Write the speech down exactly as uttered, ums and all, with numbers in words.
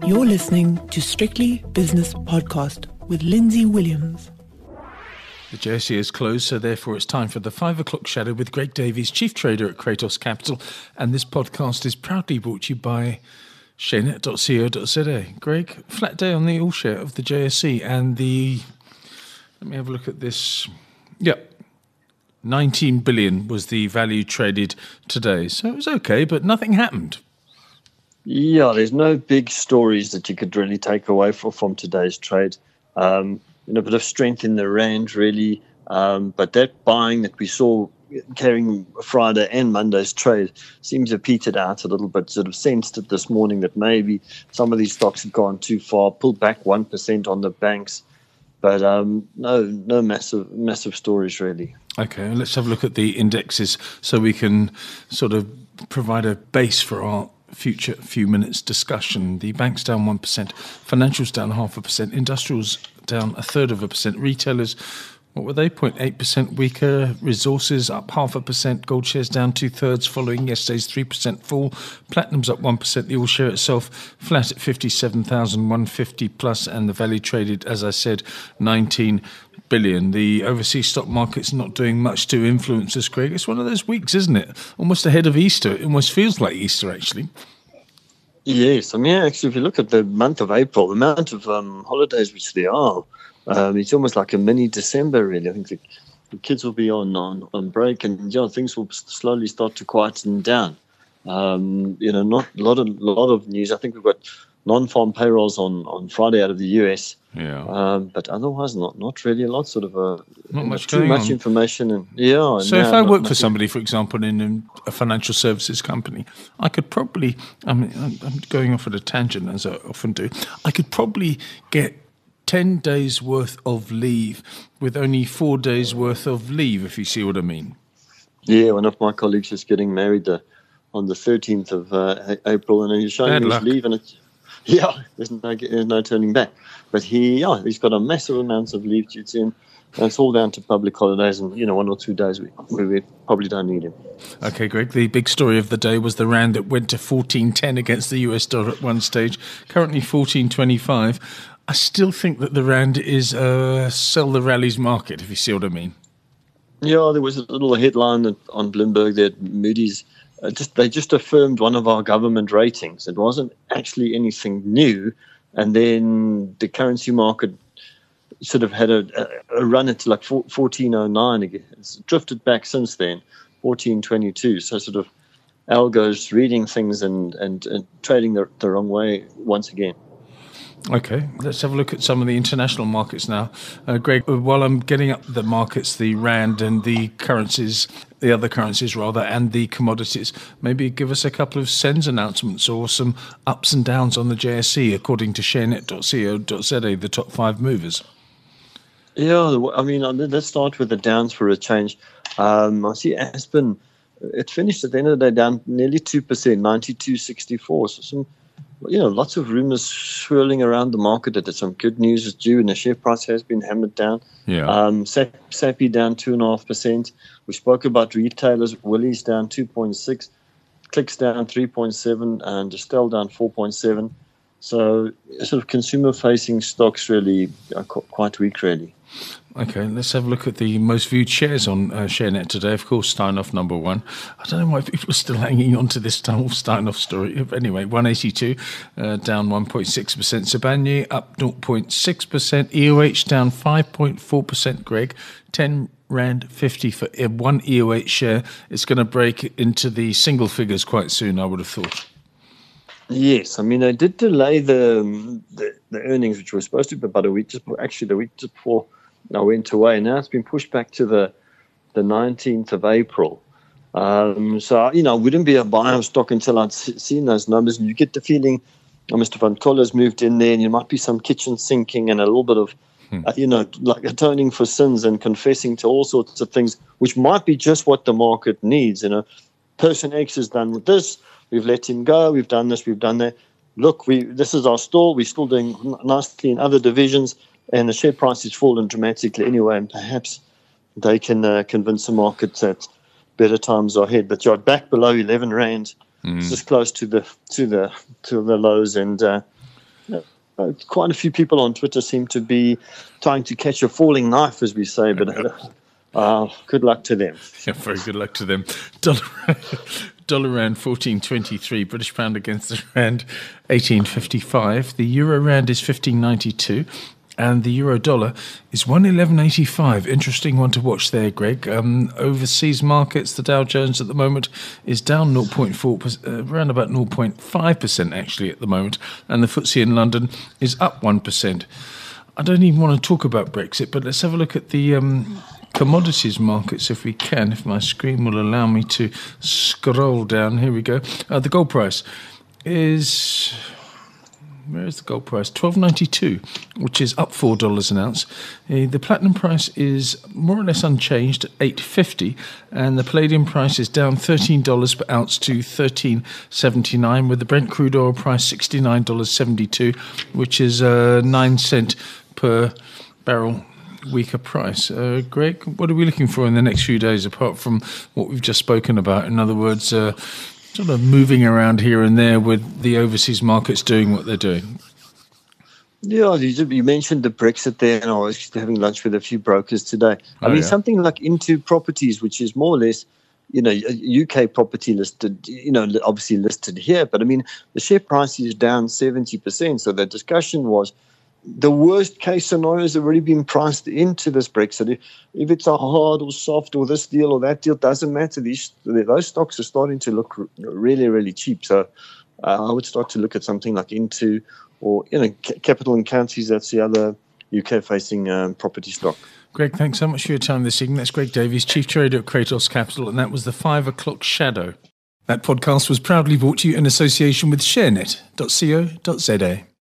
You're listening to Strictly Business Podcast with Lindsay Williams. The J S E is closed, so therefore it's time for the five o'clock shadow with Greg Davies, Chief Trader at Kratos Capital. And this podcast is proudly brought to you by sharenet dot co dot za. Greg, flat day on the all share of the J S E and the, let me have a look at this. Yep, nineteen billion was the value traded today. So it was okay, but nothing happened. Yeah, there's no big stories that you could really take away from, from today's trade. Um, you know, a bit of strength in the rand, really. Um, but that buying that we saw carrying Friday and Monday's trade seems to have petered out a little bit. Sort of sensed it this morning that maybe some of these stocks had gone too far, pulled back one percent on the banks. But um, no, no massive, massive stories, really. Okay, let's have a look at the indexes so we can sort of provide a base for our future few minutes discussion. The bank's down one percent, financials down half a percent, industrials down a third of a percent, retailers, what were they, zero point eight percent weaker, resources up half a percent, gold shares down two thirds following yesterday's three percent fall, platinum's up one percent, the all share itself flat at fifty-seven thousand one hundred fifty plus, and the value traded, as I said, nineteen billion. The overseas stock market's not doing much to influence us, Greg. It's one of those weeks, isn't it? Almost ahead of Easter. It almost feels like Easter, actually. Yes. I mean, actually, if you look at the month of April, the amount of um, holidays which there are, um, it's almost like a mini December, really. I think the, the kids will be on, on, on break and, you know, things will slowly start to quieten down. Um, you know, not a lot of, lot of news. I think we've got non-farm payrolls on, on Friday out of the U S. Yeah. Um, but otherwise, not not really a lot. Sort of a not much too going much on. information. And yeah. So no, if I not, work for nothing. somebody, for example, in, in a financial services company, I could probably. I mean, I'm, I'm going off at a tangent as I often do. I could probably get ten days worth of leave with only four days worth of leave, if you see what I mean. Yeah, one of my colleagues is getting married uh, on the thirteenth of uh, April, and he's showing Bad his luck. leave, and it's yeah, there's no there's no turning back. But he, yeah, he's got a massive amounts of leave due to him, and it's all down to public holidays, and you know, one or two days we, we probably don't need him. Okay, Greg. The big story of the day was the rand that went to fourteen ten against the U S dollar at one stage. Currently fourteen twenty-five. I still think that the rand is a sell the rallies market, if you see what I mean. Yeah, there was a little headline on Bloomberg that Moody's uh, just they just affirmed one of our government ratings. It wasn't actually anything new, and then the currency market sort of had a, a run at like fourteen oh nine again. It's drifted back since then, fourteen twenty-two. So sort of algos reading things and, and, and trading the, the wrong way once again. Okay, let's have a look at some of the international markets now. Uh, Greg, while I'm getting up the markets, the rand and the currencies, the other currencies rather, and the commodities, maybe give us a couple of S E N S announcements or some ups and downs on the J S E according to sharenet dot co dot za, the top five movers. Yeah, I mean, let's start with the downs for a change. Um, I see Aspen, it finished at the end of the day down nearly two percent, ninety-two sixty-four. So some, you know, lots of rumors swirling around the market that some good news is due and the share price has been hammered down. Yeah. Um, S A P I down two point five percent. We spoke about retailers. Woolies down two point six, Clicks down three point seven, and Distell down four point seven. So sort of consumer-facing stocks really are quite weak, really. Okay, let's have a look at the most viewed shares on uh, ShareNet today. Of course, Steinhoff number one. I don't know why people are still hanging on to this Steinhoff story. Anyway, one eighty-two, uh, down one point six percent. Sibanye up zero point six percent. E O H down five point four percent, Greg. ten rand fifty for one E O H share. It's going to break into the single figures quite soon, I would have thought. Yes, I mean, they did delay the, the the earnings, which were supposed to be about a week, just actually the week just before I went away. Now it's been pushed back to the the nineteenth of April. Um, so, you know, I wouldn't be a buyer of stock until I'd seen those numbers. And you get the feeling oh, Mister Van Coller's moved in there, and there might be some kitchen sinking and a little bit of, hmm. uh, you know, like atoning for sins and confessing to all sorts of things, which might be just what the market needs. You know, person X is done with this. We've let him go. We've done this. We've done that. Look, we this is our stall. We're still doing nicely in other divisions, and the share price has fallen dramatically anyway. And perhaps they can uh, convince the market that better times are ahead. But you're back below eleven rand, mm. just close to the to the to the lows, and uh, Uh, quite a few people on Twitter seem to be trying to catch a falling knife, as we say, but uh, good luck to them. Yeah, very good luck to them. Dollar, dollar rand fourteen twenty-three, British pound against the rand eighteen fifty-five. The euro rand is fifteen ninety-two. And the euro dollar is one eleven eighty-five. Interesting one to watch there, Greg. Um, overseas markets, the Dow Jones at the moment is down zero point four percent, uh, around about zero point five percent actually at the moment. And the F T S E in London is up one percent. I don't even want to talk about Brexit, but let's have a look at the um, commodities markets if we can, if my screen will allow me to scroll down. Here we go. Uh, the gold price is... Where is the gold price? twelve ninety-two, which is up four dollars an ounce. Uh, the platinum price is more or less unchanged at eight fifty, and the palladium price is down thirteen dollars per ounce to thirteen seventy-nine, with the Brent crude oil price sixty-nine seventy-two, which is a nine cent per barrel weaker price. Uh, Greg, what are we looking for in the next few days, apart from what we've just spoken about? In other words, uh, sort of moving around here and there with the overseas markets doing what they're doing. Yeah, you mentioned the Brexit there, and I was having lunch with a few brokers today. I oh, mean, yeah. something like Into Properties, which is more or less, you know, U K property listed, you know, obviously listed here. But I mean, the share price is down seventy percent. So the discussion was, the worst case scenario has already been priced into this Brexit. If it's a hard or soft or this deal or that deal, doesn't matter. These those stocks are starting to look really, really cheap. So uh, I would start to look at something like Into or, you know, Capital and Counties. That's the other U K-facing um, property stock. Greg, thanks so much for your time this evening. That's Greg Davies, Chief Trader at Kratos Capital, and that was the five o'clock shadow. That podcast was proudly brought to you in association with sharenet dot co dot za.